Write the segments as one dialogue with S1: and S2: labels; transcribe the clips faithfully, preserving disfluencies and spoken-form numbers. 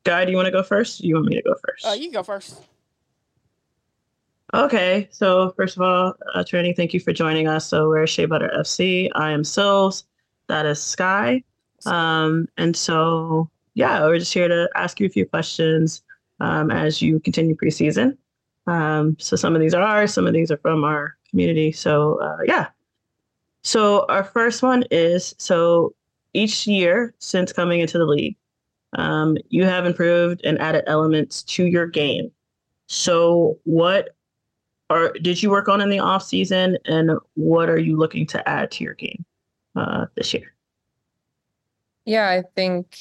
S1: Guy, do you want to go first? You want me to go
S2: Uh,
S1: first?
S2: you can go first.
S1: Okay, so first of all, uh, Trini, thank you for joining us. So we're Shea Butter F C. I am Sills. That is Sky.
S2: What's good?
S1: Um, and so, yeah, we're just here to ask you a few questions um, as you continue preseason. Um, so some of these are ours, some of these are from our community. So, uh, yeah. So our first one is, so each year since coming into the league, um, you have improved and added elements to your game. So what or did you work on in the off season, and what are you looking to add to your game uh, this year?
S3: Yeah, I think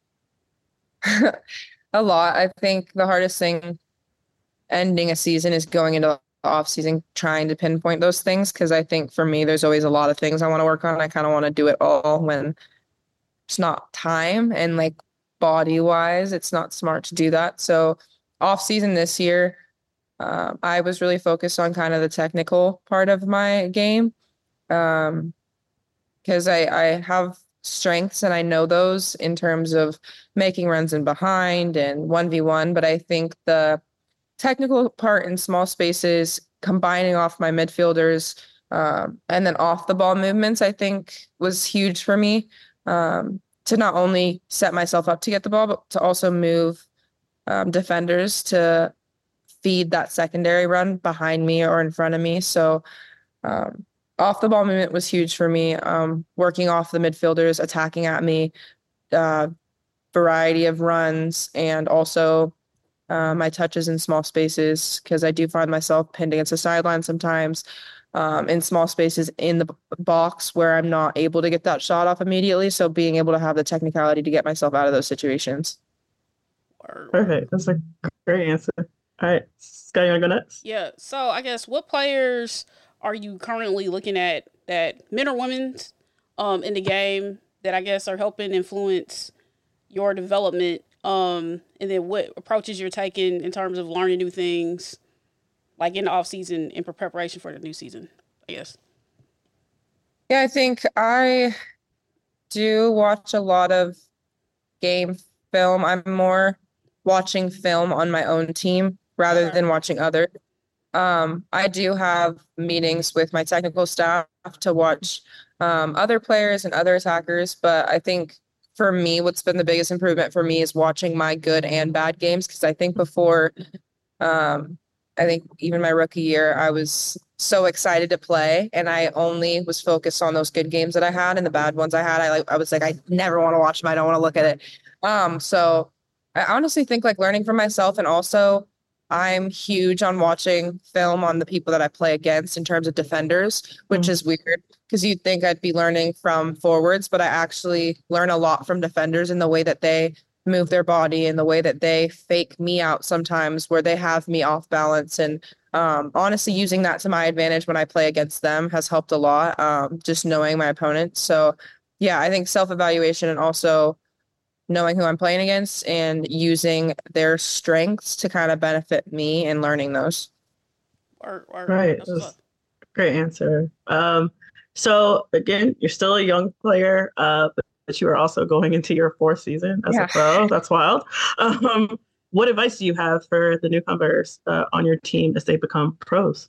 S3: a lot. I think the hardest thing ending a season is going into the off season trying to pinpoint those things because I think for me there's always a lot of things I want to work on. I kind of want to do it all when it's not time and like body wise, it's not smart to do that. So off season this year, um, I was really focused on kind of the technical part of my game. Um, because I, I have strengths and I know those in terms of making runs in behind and one v one. But I think the technical part in small spaces, combining off my midfielders, um, and then off the ball movements, I think was huge for me um, to not only set myself up to get the ball, but to also move um, defenders to feed that secondary run behind me or in front of me. So um, off the ball movement was huge for me. Um, working off the midfielders, attacking at me, uh, variety of runs, and also uh, my touches in small spaces because I do find myself pinned against the sideline sometimes um, in small spaces in the box where I'm not able to get that shot off immediately. So being able to have the technicality to get myself out of those situations.
S2: Word, word.
S1: Perfect. That's a great answer. All right, Sky, you want to go next?
S2: Yeah. So I guess what players are you currently looking at that men or women um in the game that I guess are helping influence your development? Um, and then what approaches you're taking in terms of learning new things, like in the off season in preparation for the new season. I guess.
S3: Yeah, I think I do watch a lot of game film. I'm more watching film on my own team rather
S2: Okay.
S3: than watching other. Um, I do have meetings with my technical staff to watch um, other players and other attackers, but I think for me, what's been the biggest improvement for me is watching my good and bad games because I think before, um, I think even my rookie year, I was so excited to play, and I only was focused on those good games that I had, and the bad ones I had, I like I was like, I never want to watch them. I don't want to look at it. Um, so I honestly think like learning from myself and also I'm huge on watching film on the people that I play against in terms of defenders, which
S1: Mm.
S3: is weird because you'd think I'd be learning from forwards, but I actually learn a lot from defenders in the way that they move their body and the way that they fake me out sometimes where they have me off balance. And um, honestly, using that to my advantage when I play against them has helped a lot, um, just knowing my opponent. So, yeah, I think self evaluation and also knowing who I'm playing against and using their strengths to kind of benefit me and learning those.
S2: Word, word.
S1: Right.
S2: That's what's up.
S1: That's a great answer. Um, so again, you're still a young player, uh, but, but you are also going into your fourth season as a
S3: Yeah.
S1: pro. That's wild. Um, what advice do you have for the newcomers uh, on your team as they become pros?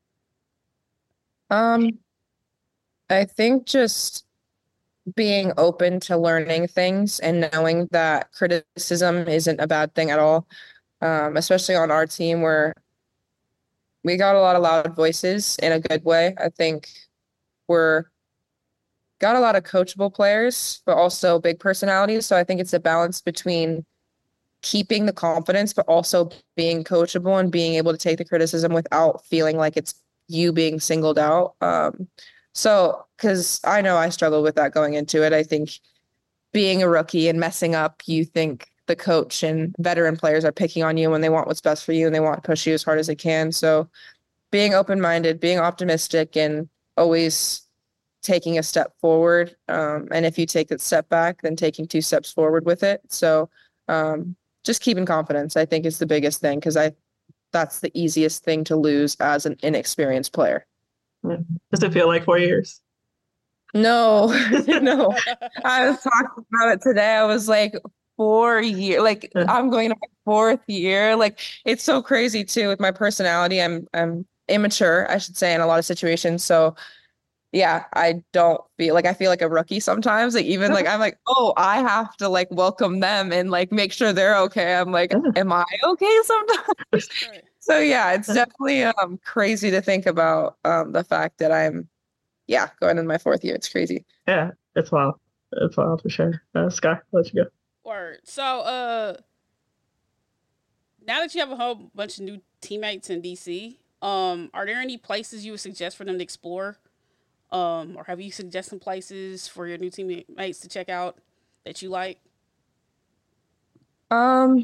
S3: Um, I think just being open to learning things and knowing that criticism isn't a bad thing at all. Um, especially on our team where we got a lot of loud voices in a good way. I think we're got a lot of coachable players, but also big personalities. So I think it's a balance between keeping the confidence, but also being coachable and being able to take the criticism without feeling like it's you being singled out. Um, so, because I know I struggled with that going into it. I think being a rookie and messing up, you think the coach and veteran players are picking on you when they want what's best for you and they want to push you as hard as they can. So, being open-minded, being optimistic, and always taking a step forward. Um, and if you take a step back, then taking two steps forward with it. So um, just keeping confidence, I think, is the biggest thing because I that's the easiest thing to lose as an inexperienced player.
S1: Yeah. Does it feel like four years?
S3: No, no. I was talking about it today. I was like, four year. Like
S1: Yeah.
S3: I'm going to my fourth year. Like it's so crazy too with my personality. I'm I'm immature, I should say, in a lot of situations. So yeah, I don't feel like I feel like a rookie sometimes. Like even like I'm like, oh, I have to like welcome them and like make sure they're okay. I'm like,
S1: Yeah.
S3: am I okay sometimes?
S2: Right.
S3: So yeah, it's definitely um crazy to think about um the fact that I'm yeah, going in my fourth year. It's crazy.
S1: Yeah, it's wild. It's wild for sure. Uh, Sky, I'll let you go.
S2: Word. So, uh, now that you have a whole bunch of new teammates in D C, um, are there any places you would suggest for them to explore? Um, or have you suggested some places for your new teammates to check out that you like?
S3: Um,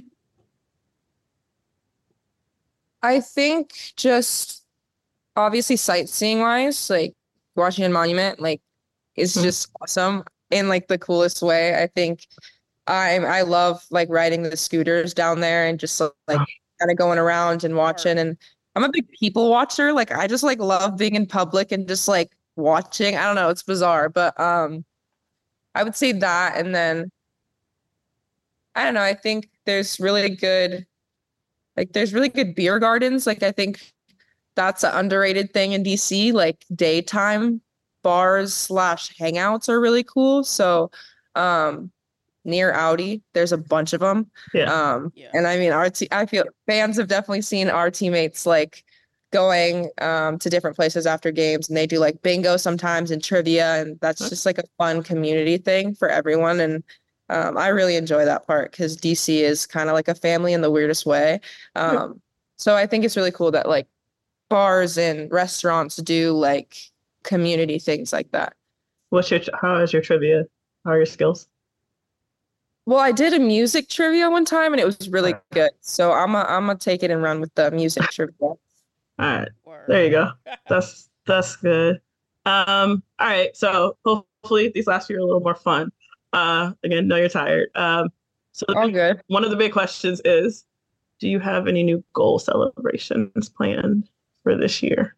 S3: I think just obviously sightseeing wise, like Washington Monument, like is
S1: Mhm.
S3: just awesome in like the coolest way. I think I'm I love like riding the scooters down there and just like kind of going around and watching.
S2: Word.
S3: And I'm a big people watcher. Like I just like love being in public and just like watching. I don't know, it's bizarre, but um I would say that. And then I don't know, I think there's really good like there's really good beer gardens. Like I think that's an underrated thing in D C. Like daytime bars slash hangouts are really cool. So um near Audi. There's a bunch of them.
S1: Yeah.
S3: Um,
S2: Yeah.
S3: and I mean, our te- I feel fans have definitely seen our teammates like going um, to different places after games, and they do like bingo sometimes and trivia, and that's just like a fun community thing for everyone. And um, I really enjoy that part because D C is kind of like a family in the weirdest way. Um, so I think it's really cool that like bars and restaurants do like community things like that.
S1: What's your how is your trivia? How are your skills?
S3: Well, I did a music trivia one time and it was really
S1: All
S3: good. So I'm a, I'm gonna take it and run with the music trivia.
S1: right.
S2: Word.
S1: There you go. That's that's good. Um, all right. So hopefully these last few are a little more fun. Uh, again, know you're tired. Um, so the
S3: All
S1: big,
S3: good.
S1: one of the big questions is, do you have any new goal celebrations planned for this year?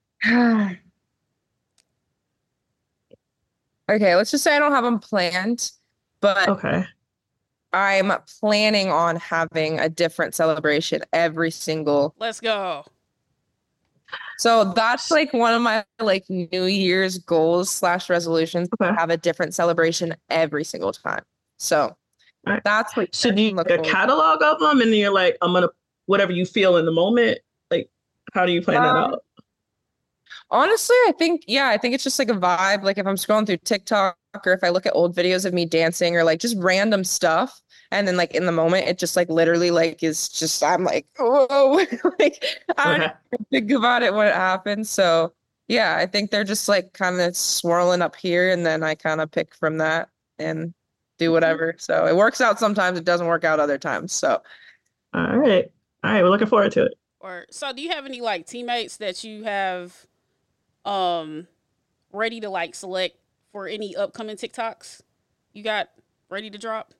S3: Okay, let's just say I don't have them planned, but
S1: Okay.
S3: I'm planning on having a different celebration every single.
S2: Let's go.
S3: So that's like one of my like New Year's goals slash resolutions, to
S1: Okay.
S3: have a different celebration every single time. So
S1: All right.
S3: that's like
S1: So do you
S3: look
S1: like a
S3: forward.
S1: catalog of them, and then you're like, I'm gonna whatever you feel in the moment. Like, how do you plan that
S3: Um,
S1: out?
S3: Honestly, I think, yeah, I think it's just like a vibe. Like if I'm scrolling through TikTok or if I look at old videos of me dancing or like just random stuff. And then like in the moment, it just like literally like is just, I'm like, whoa, like I don't
S1: Okay.
S3: even think about it when it happens. So yeah, I think they're just like kind of swirling up here. And then I kind of pick from that and do whatever. So it works out sometimes, it doesn't work out other times. So
S1: All right. All right. We're looking forward to it.
S2: Or so, do you have any like teammates that you have um ready to like select for any upcoming TikToks you got ready to drop?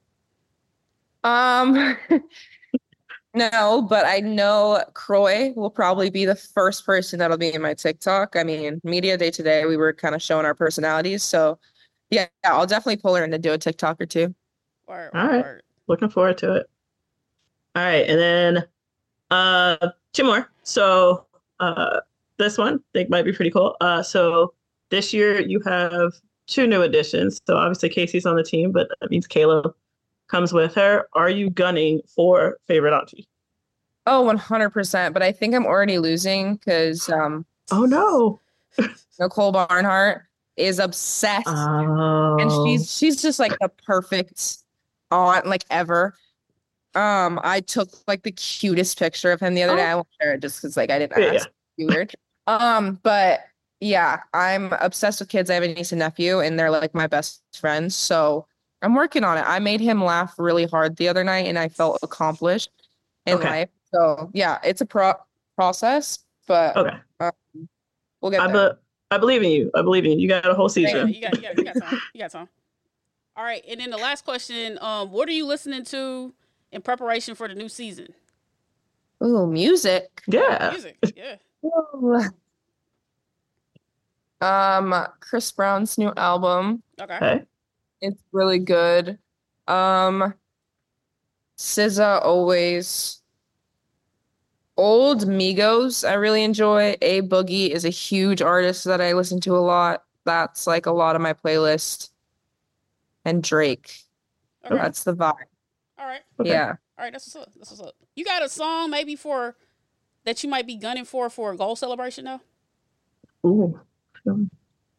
S3: um no, but I know Croy will probably be the first person that'll be in my TikTok. I mean, media day today, we were kind of showing our personalities. So yeah, yeah, I'll definitely pull her in to do a TikTok or two.
S2: Word,
S1: All
S2: word,
S1: right.
S2: word.
S1: Looking forward to it. All right. And then uh two more. So uh this one I think might be pretty cool. Uh so this year you have two new additions. So obviously Casey's on the team, but that means Caleb comes with her. Are you gunning for favorite auntie?
S3: Oh, one hundred percent. But I think I'm already losing because um,
S1: Oh no.
S3: Nicole Barnhart is obsessed and
S1: Oh.
S3: she's she's just like the perfect aunt like ever. Um, I took like the cutest picture of him the other day.
S1: Oh,
S3: I won't share it just because like I didn't
S1: yeah, yeah.
S3: ask. It'd be weird. Um, but yeah, I'm obsessed with kids. I have a niece and nephew, and they're like my best friends. So I'm working on it. I made him laugh really hard the other night, and I felt accomplished in
S1: Okay.
S3: life. So yeah, it's a pro process, but
S1: Okay.
S3: um, we'll get
S1: I
S3: there.
S1: be I believe in you. I believe in you. You got a whole
S2: Yeah,
S1: season.
S2: you got, you got, you got time. You got time. All right, and then the last question: um, what are you listening to in preparation for the new season?
S3: Ooh, music.
S1: Yeah.
S2: Music. Yeah.
S3: Ooh. Um, Chris Brown's new album.
S2: Okay.
S1: Okay.
S3: It's really good. Um, S Z A always. Old Migos, I really enjoy. A Boogie is a huge artist that I listen to a lot. That's like a lot of my playlist. And Drake.
S2: Okay.
S1: Okay.
S3: That's the vibe.
S2: All right.
S1: Okay.
S3: Yeah.
S2: All right. That's what's up. That's what's up. You got a song maybe for that you might be gunning for for a goal celebration though?
S1: Ooh. Um,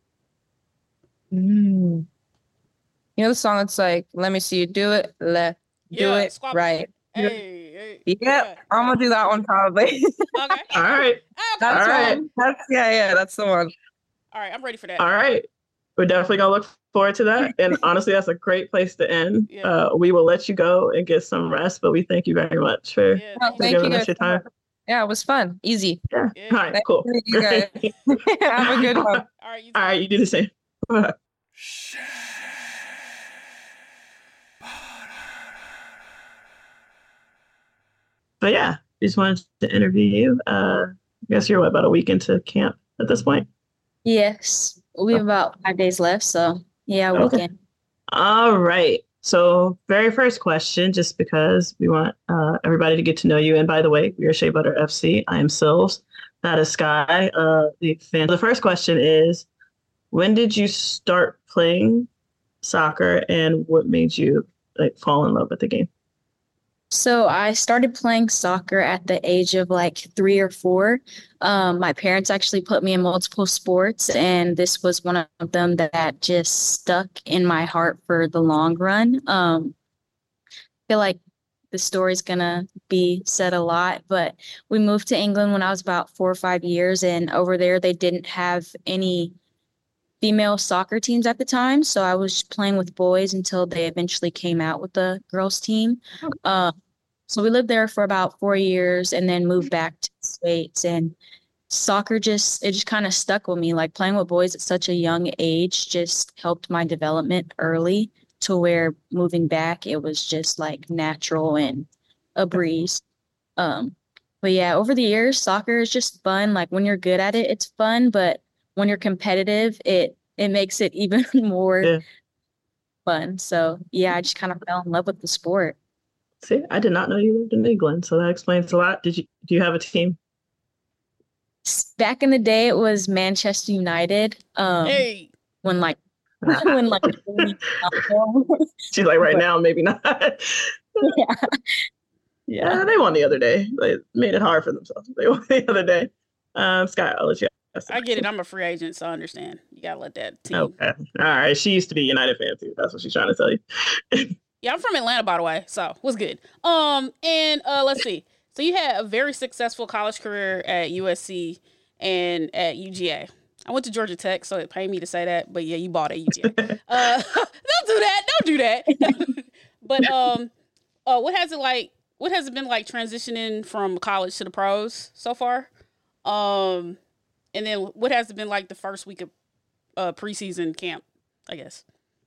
S3: Mm. You know the song that's like, let me see you do it, let do
S2: Yeah,
S3: it
S2: squabble.
S3: right.
S2: Hey, hey.
S3: Yep,
S2: Yeah.
S3: I'm gonna do that one probably.
S2: Okay.
S1: All right.
S2: Okay.
S3: That's
S1: All right.
S3: one. That's yeah, yeah, that's the one.
S2: All right. I'm ready for that.
S1: All right. We're definitely gonna look forward to that. And honestly, that's a great place to end.
S2: Yeah.
S1: Uh, we will let you go and get some rest, but we thank you very much for,
S2: Yeah.
S3: No,
S1: for
S3: thank you
S1: giving us
S3: guys
S1: your
S3: so
S1: time.
S3: much. Yeah, it was fun. Easy.
S1: Yeah.
S2: Yeah.
S1: All right.
S3: Thank
S1: Cool.
S3: you guys. Have a good one.
S2: All right. You
S1: All right. You do the same. But yeah, just wanted to interview you. Uh, I guess you're what, about a week into camp at this point?
S4: Yes, we have about five days left, so yeah,
S1: Okay.
S4: weekend.
S1: All right. So, very first question, just because we want uh, everybody to get to know you. And by the way, we are Shea Butter F C. I am Silves. That is Sky, uh, the fan. The first question is, when did you start playing soccer, and what made you like fall in love with the game?
S4: So I started playing soccer at the age of like three or four. Um, my parents actually put me in multiple sports, and this was one of them that just stuck in my heart for the long run. Um, I feel like the story's gonna be said a lot, but we moved to England when I was about four or five years, and over there they didn't have any female soccer teams at the time. So I was playing with boys until they eventually came out with the girls team. Uh, so we lived there for about four years and then moved back to the States. And soccer just, it just kind of stuck with me. Like playing with boys at such a young age just helped my development early to where moving back, it was just like natural and a breeze. Um, but yeah, over the years, soccer is just fun. Like when you're good at it, it's fun. But when you're competitive, it it makes it even more
S1: Yeah.
S4: fun. So yeah, I just kind of fell in love with the sport.
S1: See, I did not know you lived in England, so that explains a lot. Did you do you have a team?
S4: S- Back in the day, it was Manchester United. Um,
S2: Hey.
S4: when like when like
S1: She's like, right
S4: But-
S1: now, maybe not.
S4: yeah,
S1: Yeah, they won the other day. They made it hard for themselves. They won the other day. Um, Scott, I'll let you ask the
S2: I get
S1: next
S2: it. I'm a free agent, so I understand. You gotta let that team.
S1: one. Okay. All right. She used to be a United fan too. That's what she's trying to tell you.
S2: Yeah, I'm from Atlanta, by the way, so what's good. Um, and uh, let's see. So you had a very successful college career at U S C and at U G A. I went to Georgia Tech, so it paid me to say that. But yeah, you bought at U G A. Uh, don't do that. Don't do that. But um, uh, what has it like? What has it been like transitioning from college to the pros so far? Um, and then what has it been like the first week of uh preseason camp? I guess.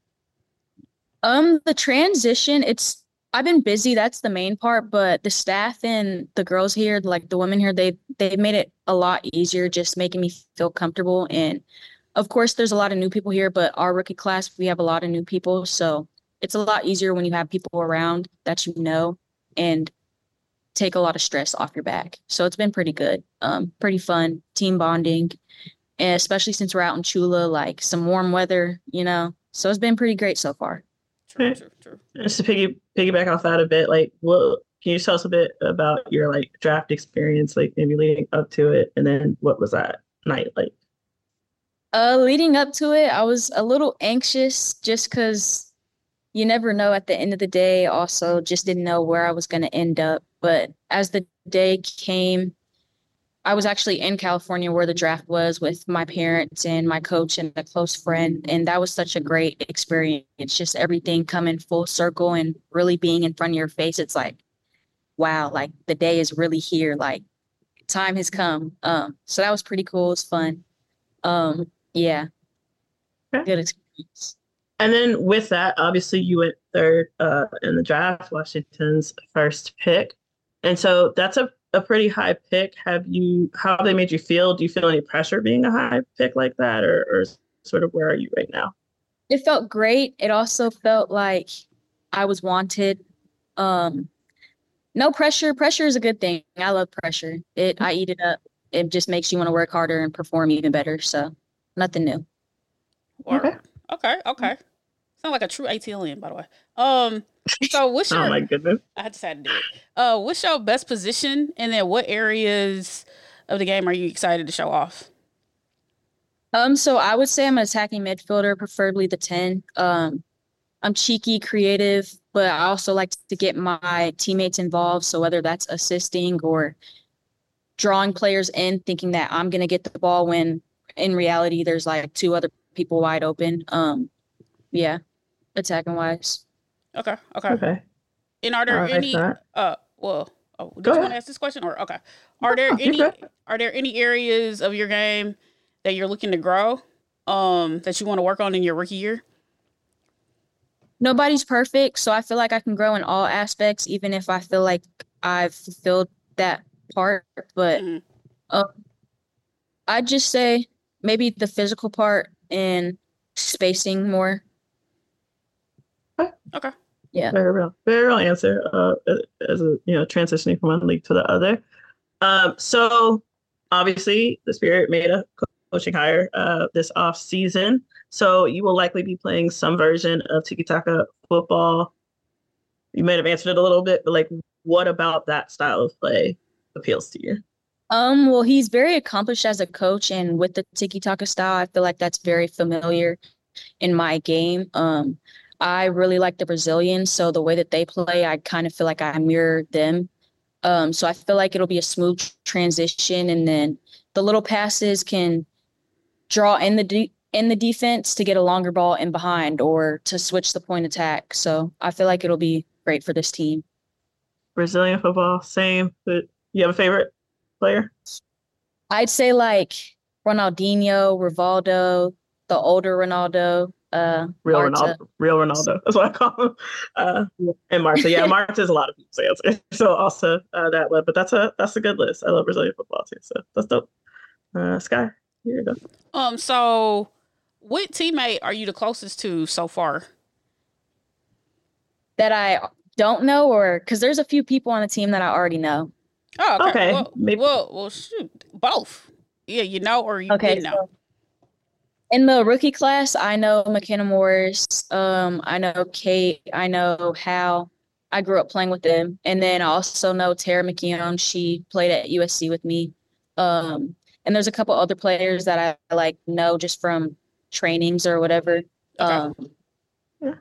S4: Um, the transition, it's I've been busy, that's the main part, but the staff and the girls here, like the women here, they they made it a lot easier, just making me feel comfortable. And of course, there's a lot of new people here, but our rookie class, we have a lot of new people, so it's a lot easier when you have people around that you know and take a lot of stress off your back. So it's been pretty good, um, pretty fun, team bonding, and especially since we're out in Chula, like some warm weather, you know. So it's been pretty great so far.
S2: True,
S1: Okay.
S2: true, true.
S1: Just to piggy piggyback off that a bit, like, what can you tell us a bit about your like draft experience, like maybe leading up to it, and then what was that night like?
S4: Uh, leading up to it, I was a little anxious just because you never know at the end of the day. Also, just didn't know where I was going to end up. But as the day came, I was actually in California where the draft was with my parents and my coach and a close friend. And that was such a great experience. Just everything coming full circle and really being in front of your face. It's like, wow, like the day is really here. Like time has come. Um, so that was pretty cool. It was fun. Um, yeah,
S1: Okay.
S4: good experience.
S1: And then with that, obviously you went third uh, in the draft, Washington's first pick. And so that's a, a pretty high pick. Have you, how have they made you feel? Do you feel any pressure being a high pick like that? Or, or sort of where are you right now?
S4: It felt great. It also felt like I was wanted. Um, No pressure. Pressure is a good thing. I love pressure. It I eat it up. It just makes you want to work harder and perform even better. So nothing new.
S1: Okay.
S2: Word. Okay, okay. Sound like a true ATLian, by the way. Um, so what's
S1: Oh
S2: your
S1: my goodness.
S2: I just had to do it. Uh, what's your best position, and then what areas of the game are you excited to show off?
S4: Um, so I would say I'm an attacking midfielder, preferably the ten. Um, I'm cheeky, creative, but I also like to get my teammates involved. So whether that's assisting or drawing players in, thinking that I'm gonna get the ball when in reality there's like two other people wide open. Um, yeah, attacking wise.
S2: Okay, okay.
S1: Okay.
S2: And are
S1: I
S2: there
S1: like
S2: any
S1: that.
S2: uh well oh did
S1: Go
S2: you want to
S1: ahead.
S2: ask this question or okay. Are there
S1: Oh, you're
S2: any
S1: good.
S2: are there any areas of your game that you're looking to grow um that you want to work on in your rookie year?
S4: Nobody's perfect, so I feel like I can grow in all aspects, even if I feel like I've fulfilled that part. But
S2: Hmm.
S4: uh, I'd just say maybe the physical part and spacing more.
S2: Okay.
S4: Yeah.
S1: Very real. Very real answer. Uh, as a you know, transitioning from one league to the other. Um, so obviously the Spirit made a co- coaching hire uh this off season. So you will likely be playing some version of Tiki Taka football. You might have answered it a little bit, but like, what about that style of play appeals to you?
S4: Um, well, he's very accomplished as a coach, and with the tiki taka style, I feel like that's very familiar in my game. Um, I really like the Brazilians, so the way that they play, I kind of feel like I mirror them. Um, so I feel like it'll be a smooth transition, and then the little passes can draw in the de- in the defense to get a longer ball in behind or to switch the point attack. So I feel like it'll be great for this team.
S1: Brazilian football, same. But you have a favorite player?
S4: I'd say like Ronaldinho, Rivaldo, the older Ronaldo, uh,
S1: Real
S4: Marta.
S1: Ronaldo, real Ronaldo. That's what I call him. Uh, and Marta. Yeah, Marta is a lot of people's answer. So also uh, that one, but that's a that's a good list. I love Brazilian football too. So that's dope. Uh, Sky, here you go.
S2: Um so what teammate are you the closest to so far?
S4: That I don't know, or because there's a few people on the team that I already know.
S2: Oh, okay.
S1: Okay,
S2: Well,
S1: maybe.
S2: well, well, shoot, both. Yeah, you know, or you
S4: Okay,
S2: didn't know.
S4: so in the rookie class, I know McKenna Morris, um, I know Kate, I know Hal. I grew up playing with them. And then I also know Tara McKeown. She played at U S C with me. Um, and there's a couple other players that I like know just from trainings or whatever.
S2: Okay.
S4: Um,
S1: Yeah.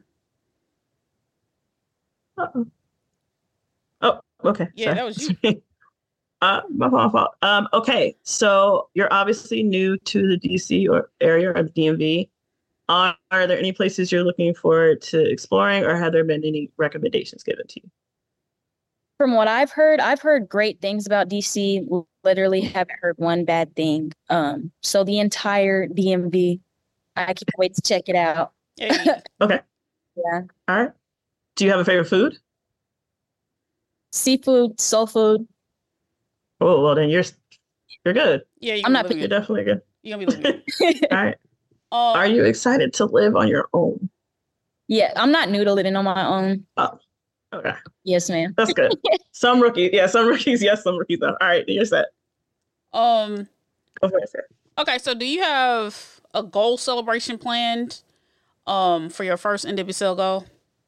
S1: Uh-oh. Oh, okay.
S2: Yeah,
S1: Sorry.
S2: that was you.
S1: Uh, my fault, my fault. Um, okay, so you're obviously new to the D C or area or the D M V. Are, are there any places you're looking forward to exploring, or have there been any recommendations given to you?
S4: from what I've heard, I've heard great things about D C. Literally haven't heard one bad thing. Um, so the entire D M V, I can't wait to check it out.
S2: Hey.
S1: Okay.
S4: Yeah.
S1: All right. Do you have a favorite food?
S4: Seafood, soul food.
S1: Oh, well then you're you're good.
S2: Yeah, you're
S4: I'm
S2: gonna
S4: not
S2: be
S1: You're
S2: living
S1: definitely good.
S2: good. You're gonna be living good.
S1: All right.
S2: Um,
S1: Are you excited to live on your own?
S4: Yeah, I'm not new to living on my own.
S1: Oh, okay.
S4: Yes, ma'am.
S1: That's good. Some rookies, yeah, some rookies, yes, some rookies, no. All right, then you're set.
S2: um,
S1: Go for it, sir.
S2: okay, so do you have a goal celebration planned um for your first N W S L goal?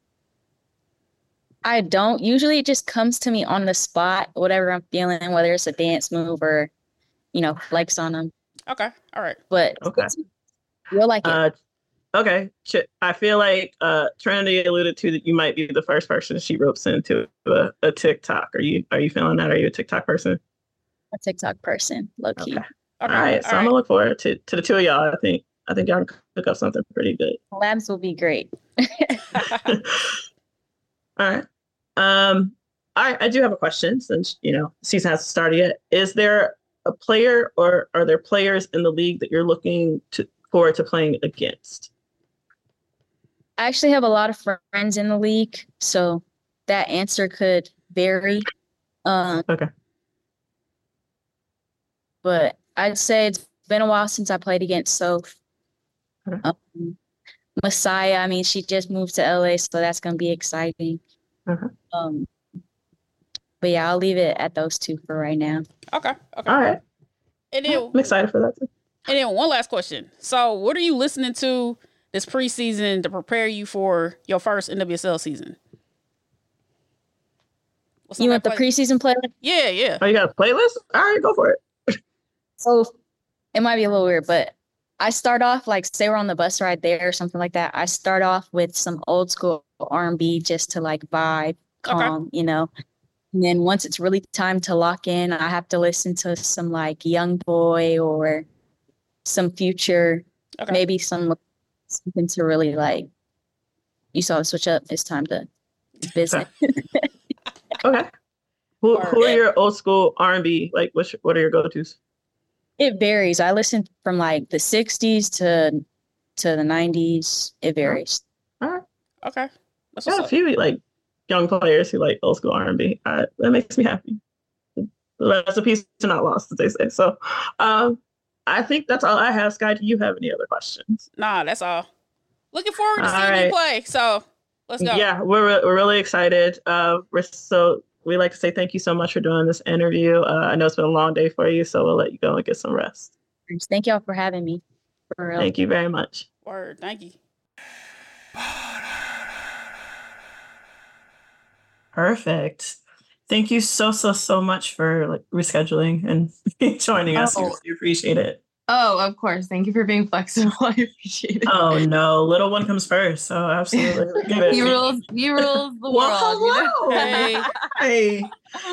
S4: I don't. Usually it just comes to me on the spot, whatever I'm feeling, whether it's a dance move or, you know, flex on them.
S2: Okay, all right.
S4: But
S1: Okay.
S4: you'll like it.
S1: Uh, okay. Ch- I feel like uh, Trinity alluded to that you might be the first person she ropes into a, a TikTok. Are you are you feeling that? Are you a TikTok person?
S4: A TikTok person, low key.
S1: Okay.
S2: Okay,
S1: All right. So
S2: all
S1: I'm
S2: right.
S1: gonna look forward to to the two of y'all. I think I think y'all can cook up something pretty good.
S4: Labs will be great.
S1: All right. Um, I I do have a question since you know the season hasn't started yet. Is there a player or are there players in the league that you're looking to forward to playing against?
S4: I actually have a lot of friends in the league, so that answer could vary. Um,
S1: Okay.
S4: but I'd say it's been a while since I played against Soph.
S1: Okay.
S4: Um, Messiah, I mean, she just moved to L A, so that's gonna be exciting.
S1: Uh-huh.
S4: Um, But yeah, I'll leave it at those two for right now.
S2: Okay. Okay.
S1: All right.
S2: And then,
S1: I'm excited for that too.
S2: And then one last question. So what are you listening to this preseason to prepare you for your first N W S L season? What's
S4: You
S2: on
S4: want the
S2: that play-
S4: preseason playlist?
S2: Yeah, yeah.
S1: Oh, you got a playlist? All right, go for it.
S4: So it might be a little weird, but I start off like say we're on the bus ride there or something like that. I start off with some old school R and B just to like vibe, calm, you know. And then once it's really time to lock in, I have to listen to some like Young Boy or some Future,
S2: Okay.
S4: maybe some something to really like. You saw the switch up. It's time to visit.
S1: Okay. Who
S2: Or-
S1: who are your old school R and B? Like, what what are your go tos?
S4: It varies. I listen from like the sixties to to the nineties. It varies.
S1: All right.
S2: Okay. That's what's
S1: Got a
S2: up.
S1: few like young players who like old school R and B. Uh, that makes me happy. The recipe's not lost, as they say. So, um, I think that's all I have. Sky, do you have any other questions?
S2: Nah, that's all. Looking forward to
S1: All
S2: seeing
S1: right.
S2: you play. So let's go.
S1: Yeah, we're re- we're really excited. Uh, we're so we like to say thank you so much for doing this interview. Uh, I know it's been a long day for you, so we'll let you go and get some rest.
S4: Thank y'all for having me. For real.
S1: Thank you very much.
S2: Word. Thank you.
S1: Perfect. Thank you so so so much for like rescheduling and joining us. We
S5: Oh.
S1: really appreciate it.
S5: Oh, of course. Thank you for being flexible. I appreciate it.
S1: Oh no, little one comes first. So absolutely get it.
S5: He rules. He rules the
S1: Well,
S5: world. you know?
S2: Hey.
S1: Hey.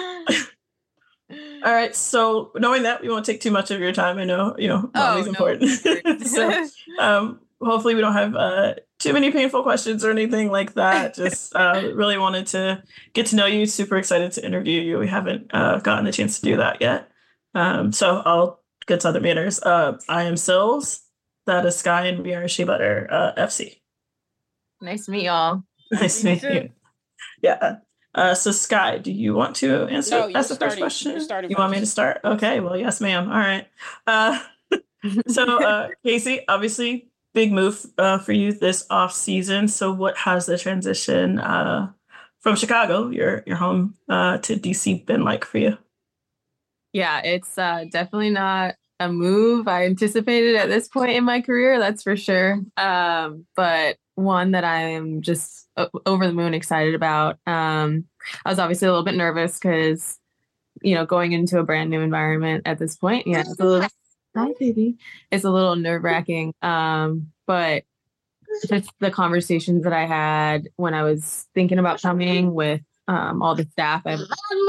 S1: All right. So knowing that we won't take too much of your time, I know you know
S5: Oh,
S1: mommy's
S5: no,
S1: important.
S5: no worries.
S1: So um, hopefully we don't have uh, too many painful questions or anything like that. Just uh, really wanted to get to know you. Super excited to interview you. We haven't uh, gotten a chance to do that yet. Um, so I'll get to other matters. Uh, I am Sills. That is Sky, and we are Shea Butter uh, F C.
S5: Nice to meet y'all.
S1: Nice to
S2: Me
S1: meet
S2: too.
S1: you. Yeah. Uh, so Sky, do you want to answer?
S2: No, you're
S1: That's the first
S2: starting-
S1: question.
S2: you're starting
S1: You want me to
S2: first.
S1: start? Okay. Well, yes, ma'am. All right. Uh, so uh, Casey, obviously, big move uh, for you this off season. So, what has the transition uh, from Chicago, your your home, uh, to D C been like for you?
S5: Yeah, it's uh, definitely not a move I anticipated at this point in my career, that's for sure. Um, but one that I am just o- over the moon excited about. Um, I was obviously a little bit nervous because, you know, going into a brand new environment at this point, yeah, it's a little, hi, baby, it's a little nerve wracking. Um, but just the conversations that I had when I was thinking about coming with um, all the staff, I've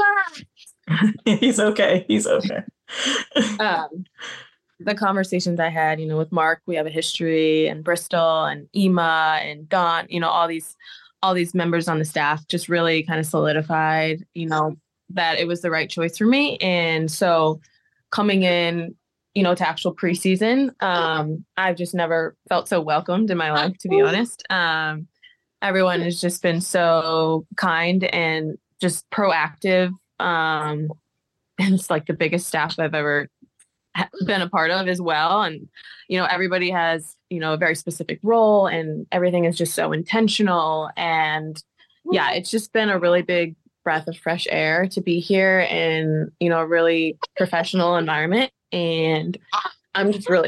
S1: He's okay. He's okay.
S5: um, the conversations I had, you know, with Mark, we have a history, and Bristol and Ema and Don, you know, all these, all these members on the staff just really kind of solidified, you know, that it was the right choice for me. And so coming in, you know, to actual preseason, um, I've just never felt so welcomed in my life, to be honest. Um, everyone has just been so kind and just proactive. Um, and it's like the biggest staff I've ever ha- been a part of as well. And, you know, everybody has, you know, a very specific role, and everything is just so intentional. And yeah, it's just been a really big breath of fresh air to be here in, you know, a really professional environment. And I'm just really,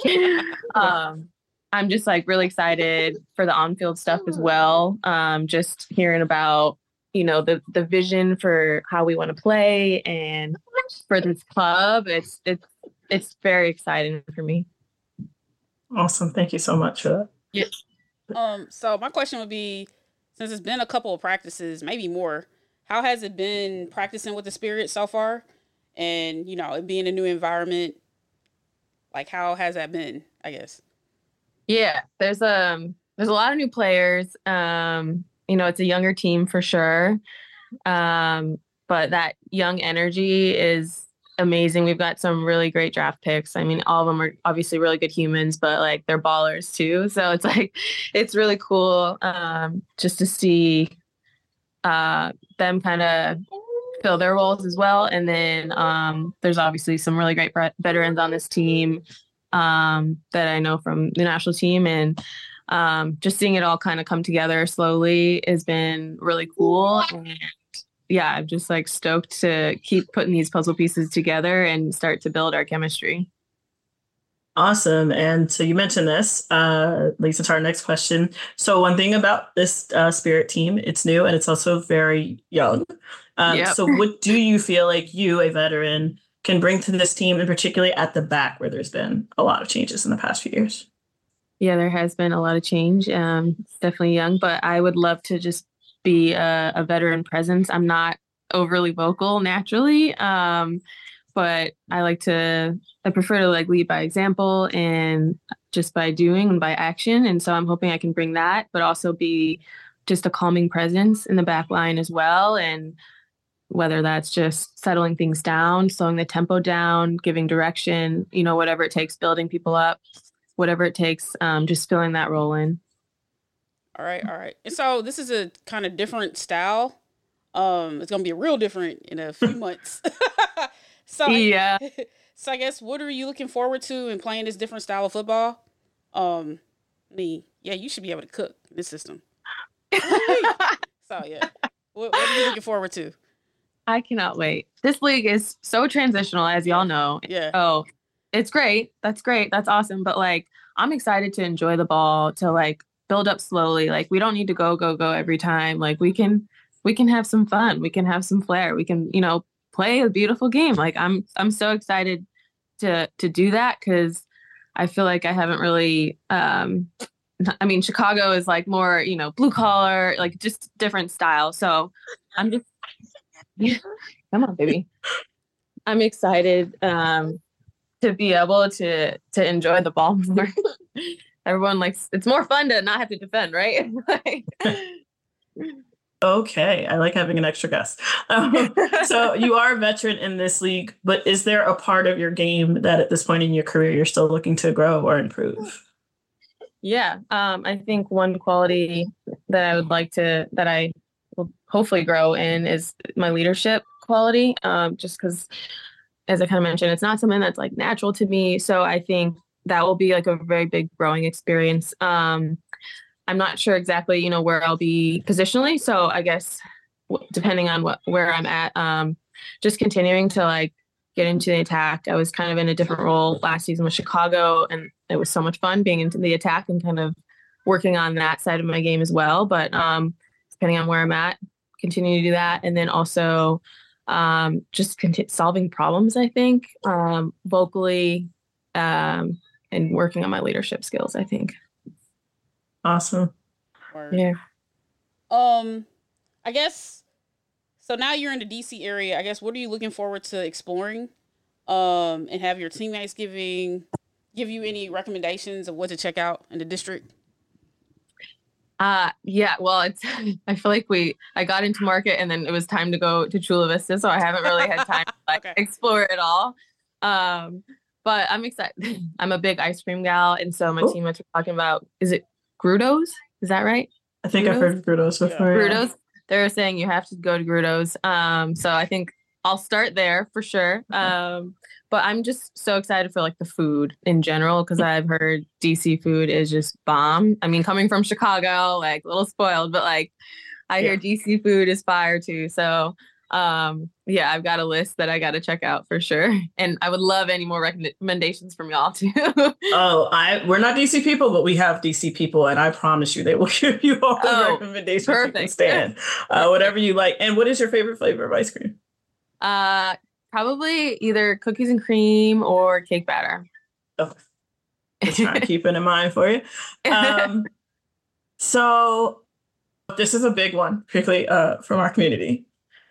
S5: um, I'm just like really excited for the on-field stuff as well. Um, just hearing about, you know, the the vision for how we want to play and for this club. It's it's it's very exciting for me.
S1: Awesome. Thank you so much for that.
S2: Um, so my question would be, since it's been a couple of practices, maybe more, how has it been practicing with the Spirit so far? And, you know, it being a new environment, like how has that been, I guess?
S5: Yeah, there's um there's a lot of new players. Um, you know, it's a younger team for sure. Um, but that young energy is amazing. We've got some really great draft picks. I mean, all of them are obviously really good humans, but like they're ballers too. So it's like it's really cool um just to see uh them kind of fill their roles as well. And then um there's obviously some really great vet- veterans on this team um that I know from the national team, and um just seeing it all kind of come together slowly has been really cool. And yeah, I'm just like stoked to keep putting these puzzle pieces together and start to build our chemistry.
S1: Awesome. And so you mentioned this, uh, leads into our next question. So one thing about this uh, Spirit team, it's new and it's also very young. Um,
S5: Yep.
S1: So what do you feel like you, a veteran, can bring to this team, and particularly at the back where there's been a lot of changes in the past few years?
S5: Yeah, there has been a lot of change. Um, it's definitely young, but I would love to just be a, a veteran presence. I'm not overly vocal naturally, um, but I like to, I prefer to like lead by example and just by doing and by action. And so I'm hoping I can bring that, but also be just a calming presence in the back line as well. And whether that's just settling things down, slowing the tempo down, giving direction, you know, whatever it takes, building people up, whatever it takes, um, just filling that role in.
S2: All right, all right. And so this is a kind of different style. Um, it's gonna be real different in a few months. so
S5: Yeah.
S2: So I guess what are you looking forward to in playing this different style of football? Um, me, yeah, you should be able to cook in this system. So yeah, what, what are you looking forward to?
S5: I cannot wait. This league is so transitional, as y'all know.
S2: Yeah.
S5: Oh, it's great. That's great. That's awesome. But like, I'm excited to enjoy the ball, to like build up slowly. Like, we don't need to go, go, go every time. Like, we can, we can have some fun. We can have some flair. We can, you know, play a beautiful game. Like, I'm, I'm so excited to, to do that, because I feel like I haven't really, um, I mean, Chicago is like more, you know, blue collar, like just different style. So I'm just, yeah, come on, baby. I'm excited um, to be able to to enjoy the ball more. Everyone likes, it's more fun to not have to defend, right?
S1: Okay, I like having an extra guest. Um, so you are a veteran in this league, but is there a part of your game that at this point in your career you're still looking to grow or improve?
S5: Yeah, um, I think one quality that I would like to, that I will hopefully grow in is my leadership quality. Um, just because, as I kind of mentioned, it's not something that's like natural to me. So I think that will be like a very big growing experience. Um, I'm not sure exactly, you know, where I'll be positionally. So I guess w- depending on what where I'm at, um, just continuing to like get into the attack. I was kind of in a different role last season with Chicago, and it was so much fun being into the attack and kind of working on that side of my game as well. But um, depending on where I'm at, continue to do that. And then also um, just conti- solving problems, I think, um, vocally, um, and working on my leadership skills, I think.
S1: Awesome.
S2: Word.
S5: Yeah.
S2: Um, I guess, so now you're in the D C area. I guess, what are you looking forward to exploring? Um, and have your teammates giving give you any recommendations of what to check out in the district?
S5: Uh, yeah, well, it's, I feel like we, I got into market and then it was time to go to Chula Vista. So I haven't really had time to like
S2: Okay.
S5: explore it all. Um, but I'm excited. I'm a big ice cream gal. And so my
S1: Cool.
S5: teammates were talking about, is it Grudo's? Is that right?
S1: I think I've heard of Grudo's before. Yeah.
S5: Grudo's. They were saying you have to go to Grudo's. Um, so I think I'll start there for sure. Um, but I'm just so excited for like the food in general, because I've heard D C food is just bomb. I mean, coming from Chicago, like a little spoiled, but like I
S1: Yeah.
S5: hear D C food is fire too. So um, yeah, I've got a list that I got to check out for sure. And I would love any more recommendations from y'all too.
S1: Oh, I we're not D C people, but we have D C people, and I promise you they will give you all the
S5: Oh,
S1: recommendations you can
S5: perfect.
S1: stand. Uh, whatever you like. And what is your favorite flavor of ice cream?
S5: Uh, probably either cookies and cream or cake batter.
S1: Oh, just trying to keep it in mind for you. Um, so this is a big one, particularly uh, from our community.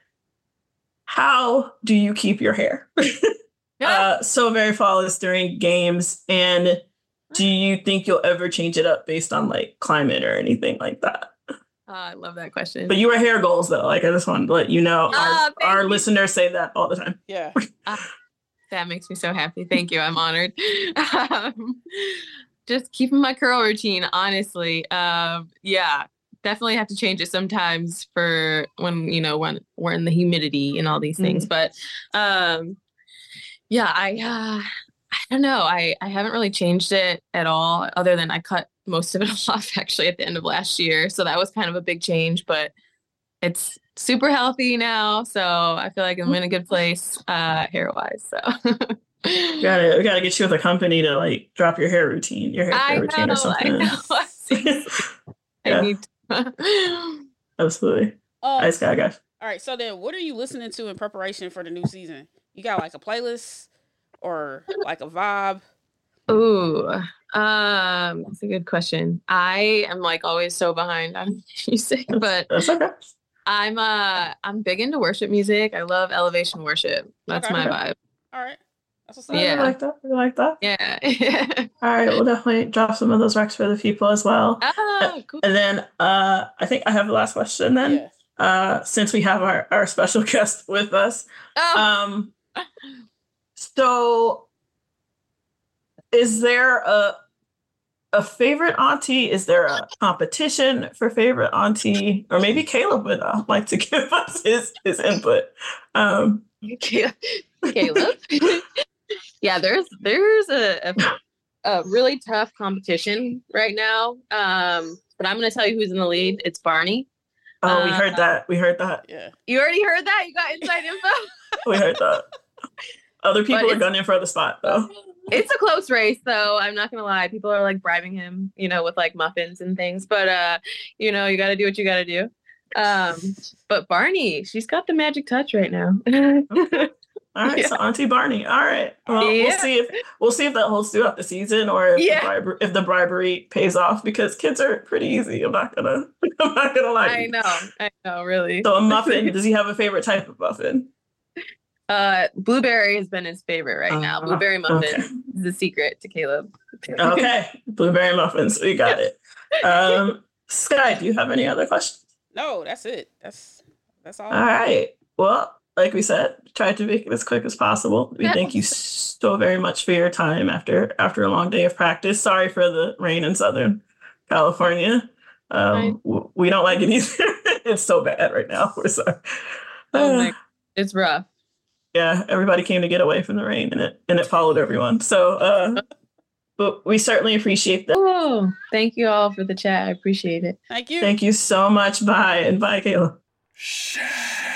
S1: How do you keep your hair? uh, so very flawless during games. And do you think you'll ever change it up based on like climate or anything like that?
S5: Uh, I love that question.
S1: But you wear hair goals though. Like I just wanted to let you know.
S5: Ah,
S1: Our,
S5: thank
S1: our
S5: you.
S1: listeners say that all the time.
S2: Yeah.
S5: That makes me so happy. Thank you. I'm honored. Um, just keeping my curl routine, honestly. Um, yeah, definitely have to change it sometimes for when, you know, when we're in the humidity and all these things. But um, yeah, I uh, I don't know. I, I haven't really changed it at all, other than I cut most of it off actually at the end of last year. So that was kind of a big change, but it's super healthy now, so I feel like I'm in a good place uh hair wise. So
S1: We gotta we gotta get you with a company to like drop your hair routine, your hair care
S5: I
S1: routine or
S5: know, I
S1: something.
S5: know. Seriously, I
S1: Yeah,
S5: need to.
S1: absolutely.
S2: Um,
S1: Nice guy, guys.
S2: all right. So then, what are you listening to in preparation for the new season? You got like a playlist or like a vibe?
S5: Ooh, um, that's a good question. I am like always so behind on music,
S1: That's,
S5: but
S1: that's okay.
S5: I'm uh I'm big into worship music. I love elevation worship. That's
S2: Okay.
S5: my
S1: Okay.
S5: vibe.
S2: All right. That's what's
S1: I
S2: up.
S1: really
S5: Yeah.
S1: like that. I really like that.
S5: Yeah.
S1: All right, we'll definitely drop some of those recs for the people as well. Uh,
S5: Oh, cool.
S1: And then uh, I think I have the last question then,
S2: Yeah.
S1: uh, since we have our, our special guest with us.
S5: Oh,
S1: Um, so is there a a favorite auntie? Is there a competition for favorite auntie? Or maybe Caleb would uh, like to give us his, his input. Um,
S5: Ca- Caleb. Yeah, there's there's a, a a really tough competition right now. Um, but I'm gonna tell you who's in the lead. It's Barney.
S1: oh, we
S5: Uh,
S1: heard that. We heard that.
S2: Yeah.
S5: You already heard that? You got inside info?
S1: We heard that. Other people are
S5: it's-
S1: gunning for the spot though.
S5: It's a close race, though. I'm not gonna lie. People are like bribing him, you know, with like muffins and things. But uh, you know, you got to do what you got to do. Um, but Barney, she's got the magic touch right now.
S1: All right,
S5: Yeah.
S1: so Auntie Barney. All right. Well, we'll
S5: Yeah.
S1: see if we'll see if that holds throughout the season or if
S5: Yeah.
S1: the bribery if the bribery pays off because kids are pretty easy. I'm not gonna I'm not gonna lie. to
S5: I
S1: you.
S5: know, I know, really.
S1: So a muffin, does he have a favorite type of muffin?
S5: Uh, blueberry has been his favorite right now.
S1: Uh,
S5: Blueberry muffin
S1: okay.
S5: is the secret to Caleb.
S1: Okay. Blueberry muffins. We got it. Um Sky, do you have any other questions?
S2: No, that's it. That's that's all.
S1: All right. Well, like we said, tried to make it as quick as possible. We
S5: Yeah.
S1: thank you so very much for your time after after a long day of practice. Sorry for the rain in Southern California. Um, w- we don't like it either. It's so bad right now. We're sorry.
S5: Oh my, it's rough.
S1: Yeah, everybody came to get away from the rain, and it and it followed everyone. So, uh, but we certainly appreciate that.
S5: Oh, thank you all for the chat. I appreciate it.
S2: Thank you.
S1: Thank you so much. Bye, and bye, Kayla.
S6: Shh.